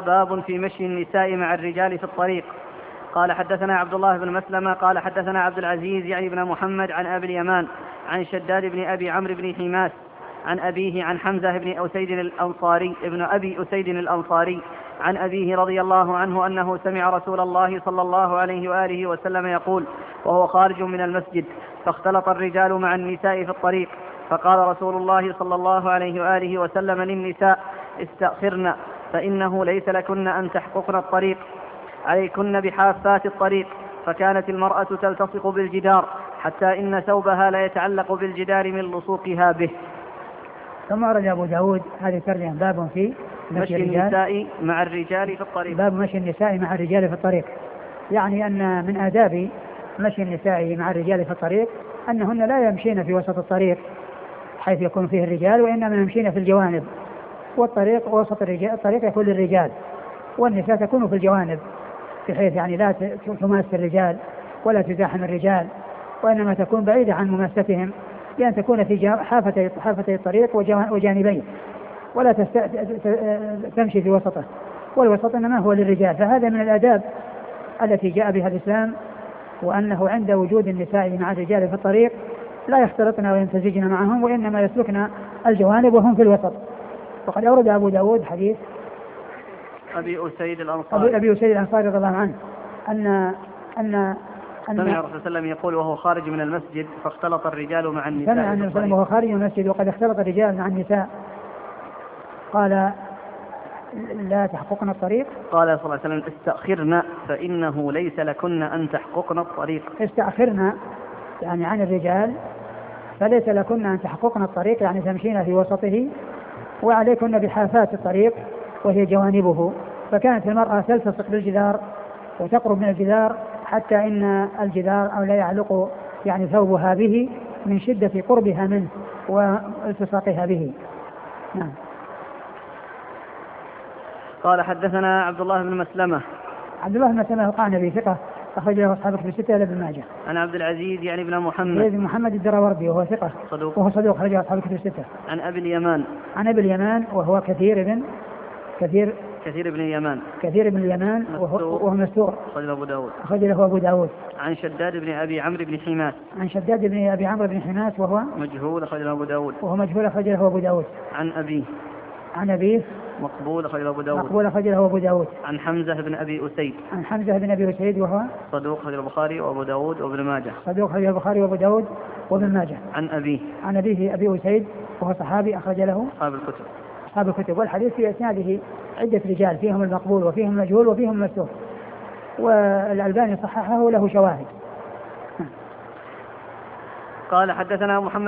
باب في مشي النساء مع الرجال في الطريق. قال حدثنا عبد الله بن مسلمة قال حدثنا عبد العزيز يعني بن محمد عن أبي اليمان عن شداد بن أبي عمرو بن حماس عن أبيه عن حمزة بن أسيد الأنصاري ابن أبي أسيد الأنصاري عن أبيه رضي الله عنه أنه سمع رسول الله صلى الله عليه وآله وسلم يقول وهو خارج من المسجد: فاختلط الرجال مع النساء في الطريق، فقال رسول الله صلى الله عليه وآله وسلم للنساء: استأخرن فإنه ليس لكن أن تحققن الطريق، عليكن بحافات الطريق. فكانت المرأة تلتصق بالجدار حتى إن ثوبها لا يتعلق بالجدار من لصوقها به. ثم أورد أبو داود هذه الترجمة: باب في مشي النساء مع الرجال في الطريق. باب مشي النساء مع الرجال في الطريق، يعني أن من آداب مشي النساء مع الرجال في الطريق أنهن لا يمشين في وسط الطريق حيث يكون فيه الرجال، وإنما يمشين في الجوانب، والطريق وسط الطريق يكون للرجال، والنساء تكون في الجوانب بحيث يعني لا تماس الرجال ولا تزاحم الرجال، وإنما تكون بعيدة عن مماستهم، بأن تكون في حافتي الطريق وجانبيه، ولا تمشي في وسطه، والوسط إنما هو للرجال. فهذا من الآداب التي جاء بها الإسلام، وأنه عند وجود النساء مع الرجال في الطريق لا يختلطن ويمتزجن معهم، وإنما يسلكن الجوانب وهم في الوسط. وقد أورد أبو داود حديث أبي أسيد الأنصاري رضي الله عنه أن سمع الرسول صلى الله عليه وسلم يقول وهو خارج من المسجد: فاختلط الرجال مع النساء. سمع النبي صلى الله عليه وسلم وهو خارج من المسجد وقد اختلط الرجال مع النساء، قال: لا تحققن الطريق. قال صلى الله عليه وسلم: استأخرن فإنه ليس لكن أن تحققن الطريق. استأخرن يعني عن الرجال، فليس لكن أن تحققن الطريق، يعني تمشين في وسطه، وعليكن بحافات الطريق وهي جوانبه. فكانت المرأة تلتصق بالجدار وتقرب من الجدار حتى إن الجدار أو لا يعلق يعني ثوبها به من شدة قربها منه والتصاقها به. نعم. قال حدثنا عبد الله بن مسلمة. عبد الله بن مسلمة القعنبي ثقة أخرج له أصحاب الكتب الستة إلا ابن ماجه. عن عبد العزيز يعني بن محمد الدراوردي وهو ثقة وهو صدوق أخرج له أصحاب الكتب الستة. عن أبي اليمان. عن أبي اليمان وهو كثير بن اليمان وهو مستور أخرج له أبو داود. عن شداد بن أبي عمرو بن حماس وهو مجهول أخرج له أبو داود. عن أبيه مقبول أخرج له أبو داود. عن حمزة بن أبي أسيد وهو صدوق أخرج له البخاري وأبو داود وابن ماجه. عن أبيه أبي أسيد وهو صحابي أخرج له أصحاب الكتب. والحديث في إسناده عدة رجال، فيهم المقبول وفيهم المجهول وفيهم المستور، والألباني صححه له شواهد. قال حدثنا محمد